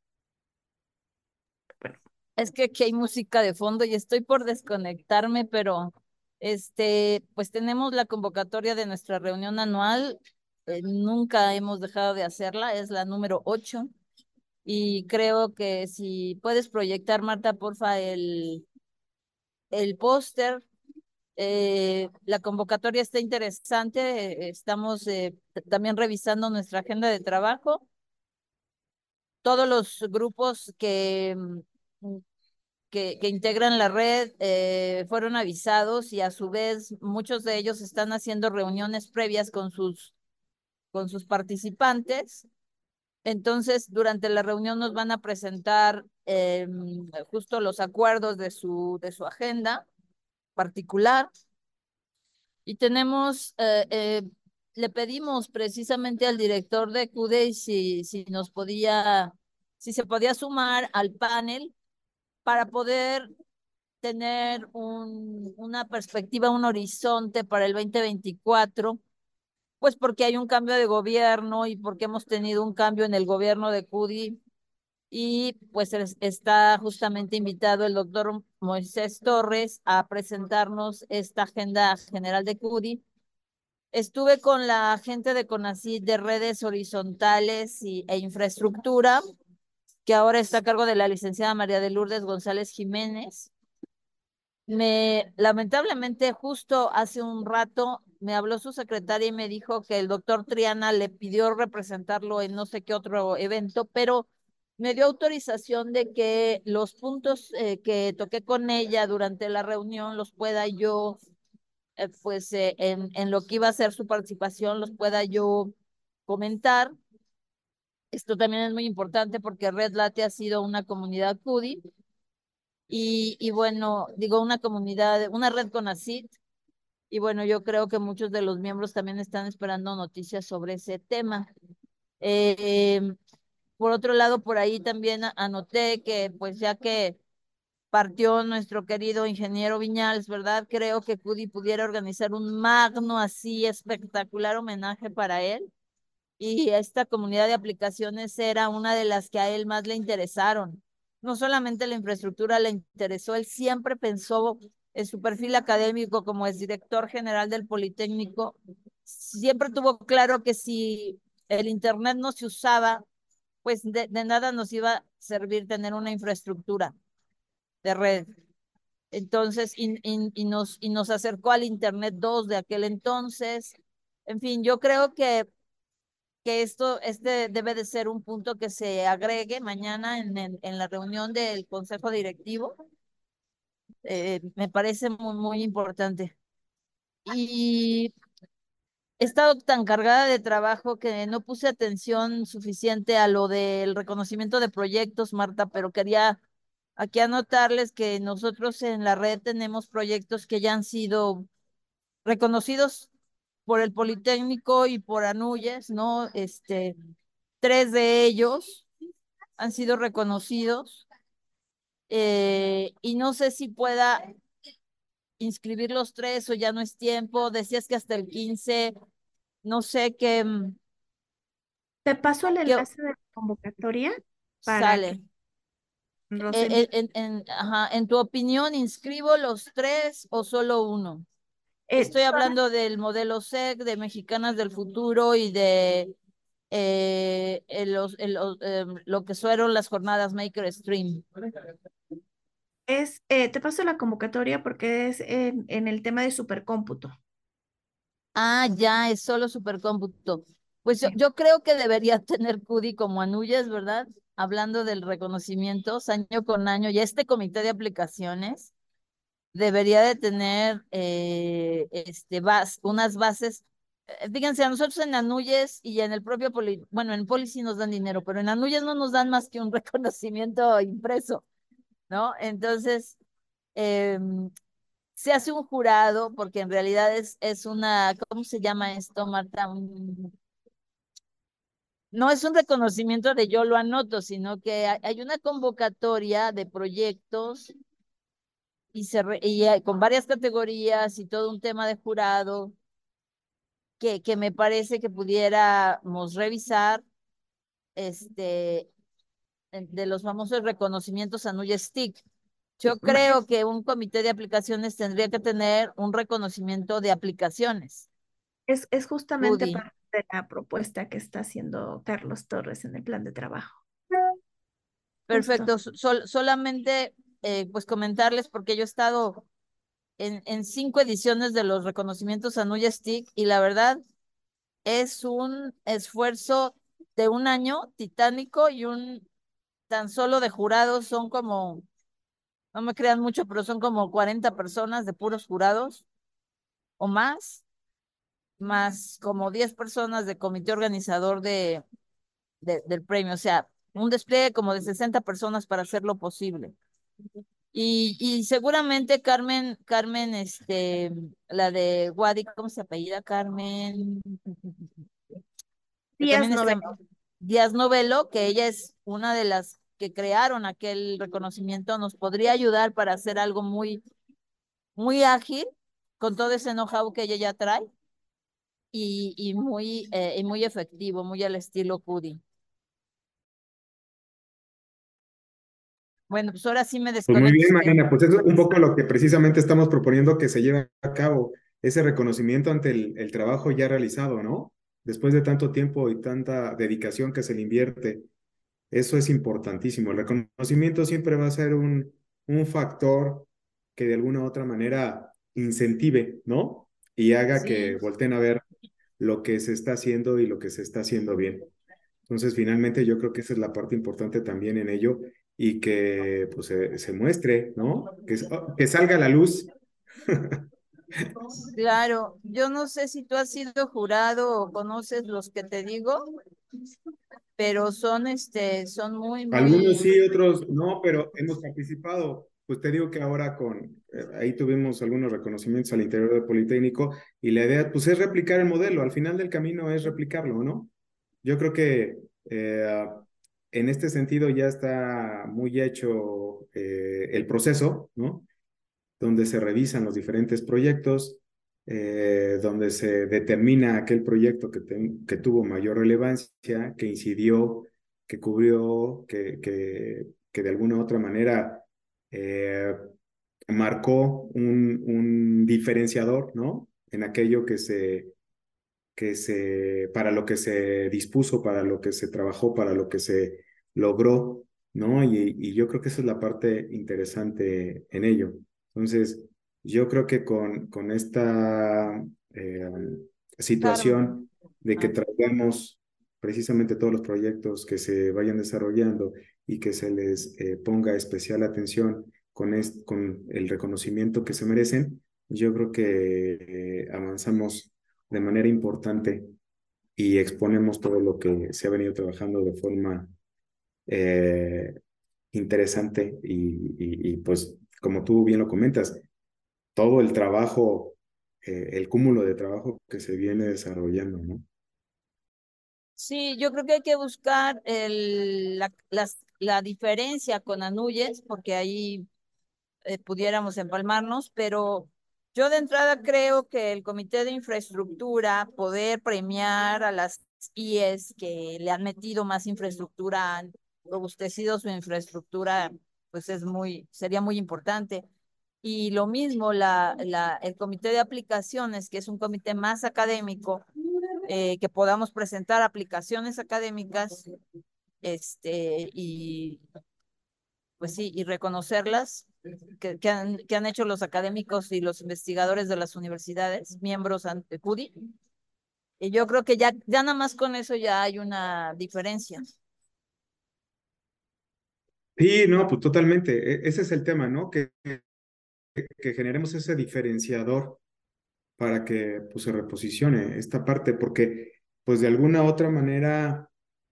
S1: Bueno,
S5: Es que aquí hay música de fondo y estoy por desconectarme, pero este, pues tenemos la convocatoria de nuestra reunión anual. Eh, nunca hemos dejado de hacerla, es la número ocho. Y creo que si puedes proyectar, Marta, porfa, el, el póster. Eh, la convocatoria está interesante. eh, Estamos eh, también revisando nuestra agenda de trabajo. Todos los grupos que mm, que, que integran la red eh, fueron avisados y a su vez muchos de ellos están haciendo reuniones previas con sus, con sus participantes. Entonces, durante la reunión nos van a presentar eh, justo los acuerdos de su, de su agenda particular y tenemos, eh, eh, le pedimos precisamente al director de Q D si, si nos podía, si se podía sumar al panel para poder tener un, una perspectiva, un horizonte para el veinte veinticuatro, pues porque hay un cambio de gobierno y porque hemos tenido un cambio en el gobierno de CUDI y pues es, está justamente invitado el doctor Moisés Torres a presentarnos esta agenda general de CUDI. Estuve con la gente de CONACYT de redes horizontales y, e infraestructura, que ahora está a cargo de la licenciada María de Lourdes González Jiménez. Me, lamentablemente, justo hace un rato me habló su secretaria y me dijo que el doctor Triana le pidió representarlo en no sé qué otro evento, pero me dio autorización de que los puntos eh, que toqué con ella durante la reunión los pueda yo, eh, pues eh, en, en lo que iba a ser su participación, los pueda yo comentar. Esto también es muy importante porque Red Late ha sido una comunidad CUDI y, y bueno, digo, una comunidad, una red con ACID. Y bueno, yo creo que muchos de los miembros también están esperando noticias sobre ese tema. Eh, por otro lado, por ahí también anoté que, pues ya que partió nuestro querido ingeniero Viñals, ¿verdad? Creo que CUDI pudiera organizar un magno así espectacular homenaje para él. Y esta comunidad de aplicaciones era una de las que a él más le interesaron. no solamente la infraestructura le interesó, él siempre pensó en su perfil académico como es director general del Politécnico, siempre tuvo claro que si el Internet no se usaba, pues de, de nada nos iba a servir tener una infraestructura de red. Entonces, y, y, y, nos, y nos acercó al Internet dos de aquel entonces. En fin, yo creo que, que esto este debe de ser un punto que se agregue mañana en, en, en la reunión del Consejo Directivo. Eh, me parece muy, muy importante. Y he estado tan cargada de trabajo que no puse atención suficiente a lo del reconocimiento de proyectos, Marta, pero quería aquí anotarles que nosotros en la red tenemos proyectos que ya han sido reconocidos por el Politécnico y por ANUYES, ¿no? Este, tres de ellos han sido reconocidos eh, y no sé si pueda inscribir los tres o ya no es tiempo. Decías que hasta el quince, no sé qué,
S1: Te paso el
S5: qué
S1: enlace de la convocatoria para que
S5: sale.
S1: Roseli.
S5: En, en, en, ajá, en tu opinión, ¿inscribo los tres o solo uno?
S1: Eh,
S5: Estoy hablando del modelo S E C, de Mexicanas del Futuro y de eh, el, los, el, eh, lo que fueron las jornadas Maker Stream.
S1: es, eh, te paso la convocatoria porque es en, en el tema de supercómputo.
S5: Ah, ya, es solo supercómputo. Pues yo,
S1: Sí.
S5: yo creo que debería tener CUDI como Anuyes, ¿verdad? Hablando del reconocimiento año con año, y este comité de aplicaciones debería de tener eh, este, bas, unas bases. Eh, Fíjense, a nosotros en Anuyes y en el propio Poli, bueno, en Poli sí nos dan dinero, pero en Anuyes no nos dan más que un reconocimiento impreso, ¿no? Entonces, eh, se hace un jurado, porque en realidad es, es una, ¿cómo se llama esto, Marta? Un, no es un reconocimiento de yo lo anoto, sino que hay, hay una convocatoria de proyectos y, se re, y hay, con varias categorías y todo un tema de jurado que, que me parece que pudiéramos revisar este, de los famosos reconocimientos a Nuya Stick. Yo creo que un comité de aplicaciones tendría que tener un reconocimiento de aplicaciones.
S1: Es, es justamente
S5: Rudy.
S1: parte de la propuesta que está haciendo Carlos Torres en el plan de trabajo. Justo.
S5: Perfecto. Sol, solamente eh, pues comentarles porque yo he estado en, en cinco ediciones de los reconocimientos a Nuya Stick y la verdad es un esfuerzo de un año titánico y un tan solo de jurados son como, no me crean mucho, pero son como cuarenta personas de puros jurados o más, más como diez personas de comité organizador de, de, del premio. O sea, un despliegue como de sesenta personas para hacerlo posible. Y, y seguramente Carmen, Carmen, este, la de Wadi, ¿cómo se apellida? Carmen, que
S1: Díaz
S5: también está
S1: Novelo.
S5: Díaz Novelo, que ella es una de las que crearon aquel reconocimiento, nos podría ayudar para hacer algo muy, muy ágil, con todo ese know-how que ella ya trae, y, y muy, eh, y muy efectivo, muy al estilo Cudi. Bueno, pues ahora sí me
S3: Pues muy bien,
S5: desconecté.
S3: Mariana, pues es un poco lo que precisamente estamos proponiendo que se lleve a cabo, ese reconocimiento ante el, el trabajo ya realizado, ¿no? Después de tanto tiempo y tanta dedicación que se le invierte, eso es importantísimo. El reconocimiento siempre va a ser un, un factor que de alguna u otra manera incentive, ¿no? Y haga que
S5: Sí,
S3: volteen a ver lo que se está haciendo y lo que se está haciendo bien. Entonces, finalmente, yo creo que esa es la parte importante también en ello y que pues, se, se muestre, ¿no? Que, que salga a la luz.
S5: claro. Yo no sé si tú has sido jurado o conoces los que te digo, pero son, este, son muy,
S3: Algunos
S5: muy,
S3: sí, otros no, pero hemos participado. Pues te digo que ahora con, eh, ahí tuvimos algunos reconocimientos al interior del Politécnico y la idea pues es replicar el modelo, al final del camino es replicarlo, ¿no? Yo creo que eh, en este sentido ya está muy hecho eh, el proceso, ¿no? Donde se revisan los diferentes proyectos, eh, donde se determina aquel proyecto que, te, que tuvo mayor relevancia, que incidió, que cubrió, que, que que de alguna u otra manera eh, marcó un, un diferenciador, ¿no? En aquello que se, que se, para lo que se dispuso, para lo que se trabajó, para lo que se logró, ¿no? Y, y yo creo que esa es la parte interesante en ello. Entonces, yo creo que con, con esta eh,
S5: Carmen.
S3: situación de que
S5: Ah,
S3: traigamos precisamente todos los proyectos que se vayan desarrollando y que se les eh, ponga especial atención con, est- con el reconocimiento que se merecen, yo creo que eh, avanzamos de manera importante y exponemos todo lo que se ha venido trabajando de forma eh, interesante y, y, y, pues como tú bien lo comentas, todo el trabajo, eh, el cúmulo de trabajo que se viene desarrollando, ¿no?
S5: sí, yo creo que hay que buscar el, la, las, la diferencia con Anuyes, porque ahí eh, pudiéramos empalmarnos, pero yo de entrada creo que el Comité de Infraestructura, poder premiar a las I Es que le han metido más infraestructura, han robustecido su infraestructura, pues es muy, sería muy importante. Y lo mismo, la, la, el Comité de Aplicaciones, que es un comité más académico, eh, que podamos presentar aplicaciones académicas, este, y pues sí, y reconocerlas que, que, han, que han hecho los académicos y los investigadores de las universidades, miembros ante C U D I. Y yo creo que ya, ya nada más con eso ya hay una diferencia.
S3: Sí, no, pues totalmente. E- ese es el tema, ¿no? Que, que generemos ese diferenciador para que pues, se reposicione esta parte, porque pues de alguna otra manera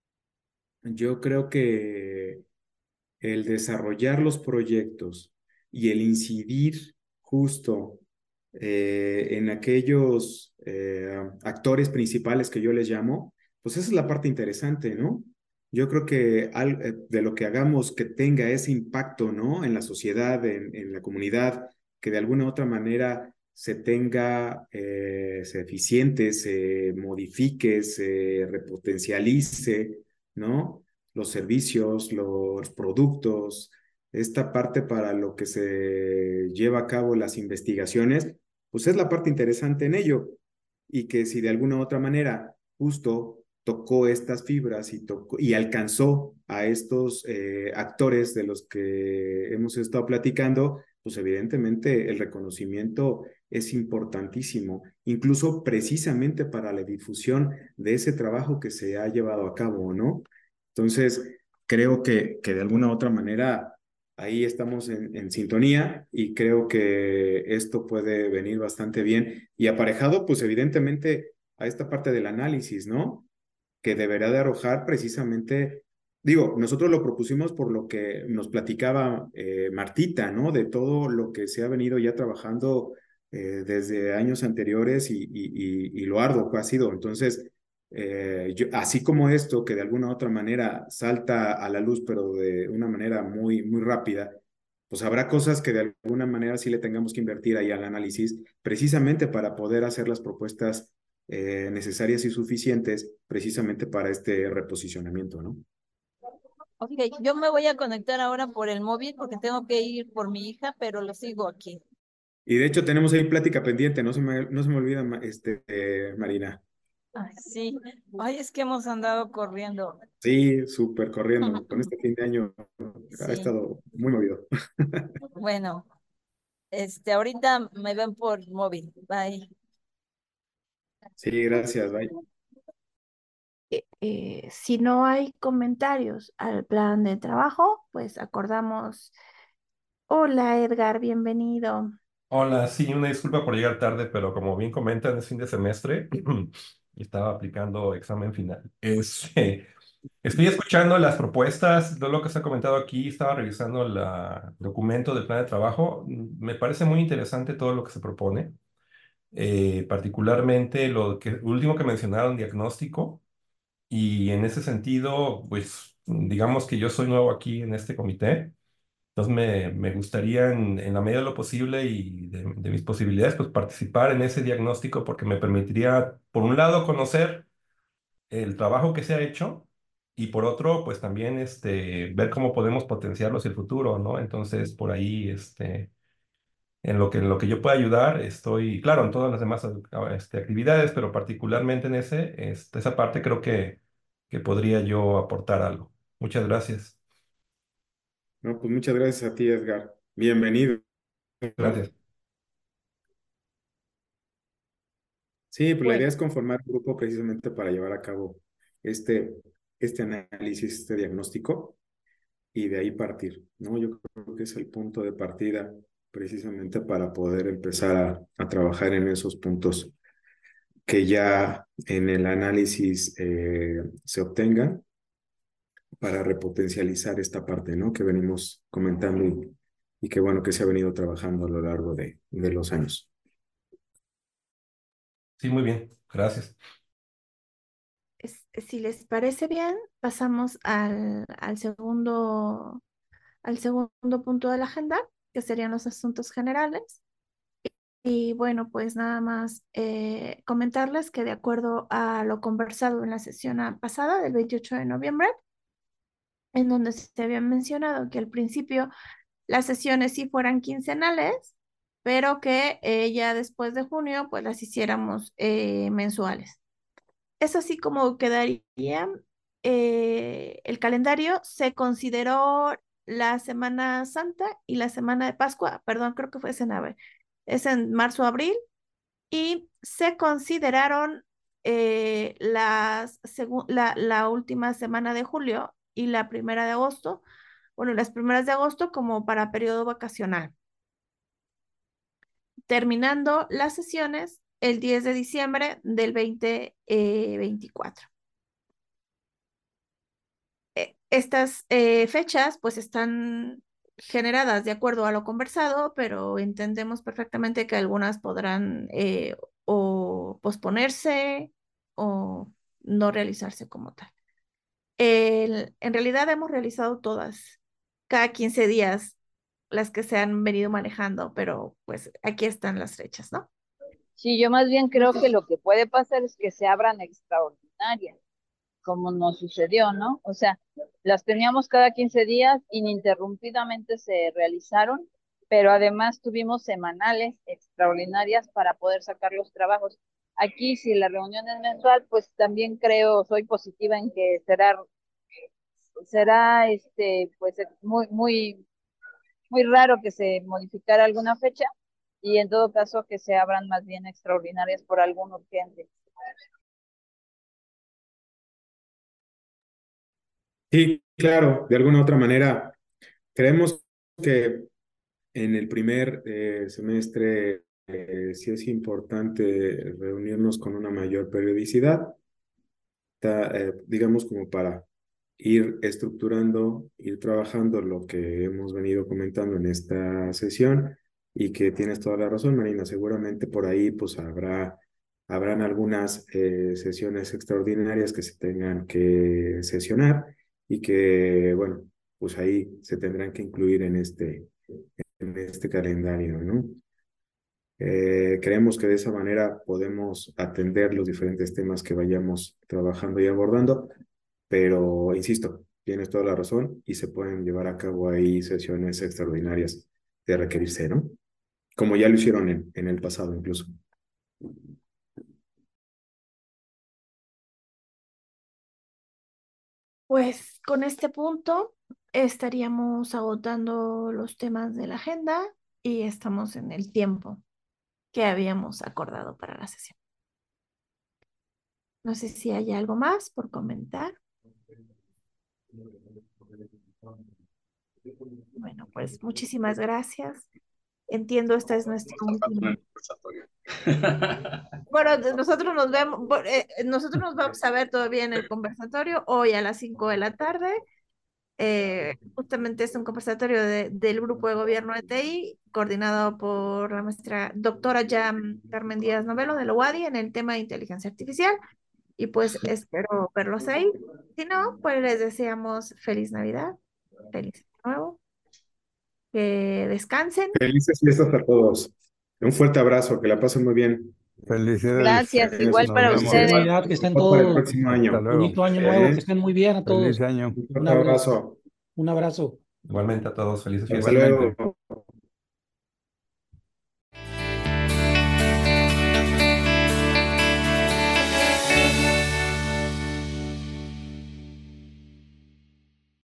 S3: yo creo que el desarrollar los proyectos y el incidir justo eh, en aquellos eh, actores principales que yo les llamo, pues esa es la parte interesante, ¿no? Yo creo que al, eh, de lo que hagamos que tenga ese impacto, ¿no? En la sociedad, en, en la comunidad, que de alguna u otra manera se tenga, eh, se eficiente, se modifique, se repotencialice, ¿no? Los servicios, los productos, esta parte para lo que se lleva a cabo las investigaciones, pues es la parte interesante en ello. Y que si de alguna u otra manera justo tocó estas fibras y, tocó, y alcanzó a estos eh, actores de los que hemos estado platicando, pues evidentemente el reconocimiento es importantísimo, incluso precisamente para la difusión de ese trabajo que se ha llevado a cabo, ¿no? Entonces, creo que, que de alguna u otra manera ahí estamos en, en sintonía y creo que esto puede venir bastante bien y aparejado, pues evidentemente a esta parte del análisis, ¿no? Que deberá de arrojar precisamente, digo, nosotros lo propusimos por lo que nos platicaba eh, Martita, ¿no? De todo lo que se ha venido ya trabajando eh, desde años anteriores y, y, y, y lo arduo que ha sido. Entonces, eh, yo, así como esto, que de alguna u otra manera salta a la luz, pero de una manera muy, muy rápida, pues habrá cosas que de alguna manera sí le tengamos que invertir ahí al análisis, precisamente para poder hacer las propuestas eh, necesarias y suficientes precisamente para este reposicionamiento, ¿no?
S5: Ok, yo me voy a conectar ahora por el móvil porque tengo que ir por mi hija, pero lo sigo aquí.
S3: Y de hecho tenemos ahí plática pendiente, no se me, no se me olvida, este, eh, Marina.
S5: Ay, sí. Ay, es que hemos andado corriendo.
S3: Sí, súper corriendo. Con este fin de año ha
S5: Sí.
S3: estado muy movido.
S5: Bueno, este, ahorita me ven por móvil. Bye.
S3: Sí, gracias, bye.
S1: Eh, eh, si no hay comentarios al plan de trabajo, pues acordamos. Hola Edgar, bienvenido.
S6: Hola, sí, una disculpa por llegar tarde, pero como bien comentan, es fin de semestre y estaba aplicando examen final. Este, estoy escuchando las propuestas, todo lo que se ha comentado aquí, estaba revisando el documento del plan de trabajo. Mm, Me parece muy interesante todo lo que se propone, eh, particularmente lo que, último que mencionaron, diagnóstico, y en ese sentido, pues digamos que yo soy nuevo aquí en este comité. Entonces me, me gustaría en, en la medida de lo posible y de, de mis posibilidades, pues participar en ese diagnóstico porque me permitiría, por un lado, conocer el trabajo que se ha hecho y por otro, pues también este, ver cómo podemos potenciarlo hacia el futuro, ¿no? Entonces, por ahí, este, en lo que, en lo que yo pueda ayudar, estoy, claro, en todas las demás ah, este, actividades, pero particularmente en ese, este, esa parte creo que, que podría yo aportar algo. Muchas gracias.
S3: No, pues muchas gracias a ti, Edgar. Bienvenido.
S6: Gracias.
S3: Sí, pues la idea
S5: Pues
S3: es conformar un grupo precisamente para llevar a cabo este, este análisis, este diagnóstico y de ahí partir, ¿no? Yo creo que es el punto de partida precisamente para poder empezar a, a trabajar en esos puntos que ya en el análisis eh, se obtengan para repotencializar esta parte, ¿no? Que venimos comentando y, y que bueno que se ha venido trabajando a lo largo de, de los años.
S6: Sí, muy bien. Gracias.
S1: Es- si les parece bien, pasamos al, al segundo, al segundo punto de la agenda, que serían los asuntos generales. Y bueno, pues nada más eh, comentarles que de acuerdo a lo conversado en la sesión a- pasada del veintiocho de noviembre, en donde se había mencionado que al principio las sesiones sí fueran quincenales, pero que eh, ya después de junio pues las hiciéramos eh, mensuales. Es así como quedaría eh, el calendario. Se consideró la Semana Santa y la Semana de Pascua, perdón, creo que fue ese nave, es en marzo-abril, y se consideraron eh, las segu- la, la última semana de julio y la primera de agosto, bueno, las primeras de agosto como para periodo vacacional, terminando las sesiones el diez de diciembre del dos mil veinticuatro. Eh, estas eh, fechas pues están generadas de acuerdo a lo conversado, pero entendemos perfectamente que algunas podrán eh, o posponerse o no realizarse como tal. El- en realidad hemos realizado todas, cada quince días, las que se han venido manejando, pero pues aquí están las fechas, ¿no?
S5: sí, yo más bien creo que lo que puede pasar es que se abran extraordinarias, como nos sucedió, ¿no? O sea, las teníamos cada quince días, ininterrumpidamente se realizaron, pero además tuvimos semanales extraordinarias para poder sacar los trabajos. Aquí, si la reunión es mensual, pues también creo, soy positiva en que será, será este, pues muy, muy, muy raro que se modificara alguna fecha y en todo caso que se abran más bien extraordinarias por algún urgente.
S3: Sí, claro, de alguna u otra manera, creemos que en el primer eh, semestre eh, sí es importante reunirnos con una mayor periodicidad, ta- eh, digamos como para ir estructurando, ir trabajando lo que hemos venido comentando en esta sesión y que tienes toda la razón, Marina, seguramente por ahí pues habrá, habrán algunas eh, sesiones extraordinarias que se tengan que sesionar y que, bueno, pues ahí se tendrán que incluir en este, en este calendario, ¿no? Eh, creemos que de esa manera podemos atender los diferentes temas que vayamos trabajando y abordando, pero insisto, tienes toda la razón y se pueden llevar a cabo ahí sesiones extraordinarias de requerirse, ¿no? Como ya lo hicieron en, en el pasado incluso.
S1: Pues con este punto estaríamos agotando los temas de la agenda y estamos en el tiempo que habíamos acordado para la sesión. No sé si hay algo más por comentar. Bueno, pues muchísimas gracias. Entiendo, esta es nuestra
S4: Nos falta
S1: última.
S4: un conversatorio.
S1: Bueno, de- nosotros nos vemos, bu- eh, nosotros nos vamos a ver todavía en el conversatorio hoy a las cinco de la tarde. Eh, justamente es un conversatorio de- del grupo de gobierno de T I, coordinado por la maestra doctora Yam Carmen Díaz Novelo de la U A D I en el tema de inteligencia artificial. Y pues espero verlos ahí. Si no, pues les deseamos feliz Navidad, feliz Año Nuevo, que descansen.
S3: Felices fiestas a todos. Un fuerte abrazo, que la pasen muy bien.
S7: Felicidades.
S5: Gracias,
S3: Gracias,
S5: igual
S7: Nos
S5: para
S7: vemos.
S3: felicidades.
S5: ustedes.
S8: Navidad, que estén
S3: Mejor para el
S8: todos.
S3: próximo
S7: Hasta
S3: año.
S7: luego.
S8: Bonito año nuevo, que
S3: ¿Eh?
S8: estén muy bien a todos.
S7: Feliz año.
S3: Un
S8: Un
S3: fuerte
S8: abrazo.
S3: abrazo.
S8: Un abrazo.
S6: Igualmente a todos, felices
S3: Hasta
S6: fiestas.
S3: luego.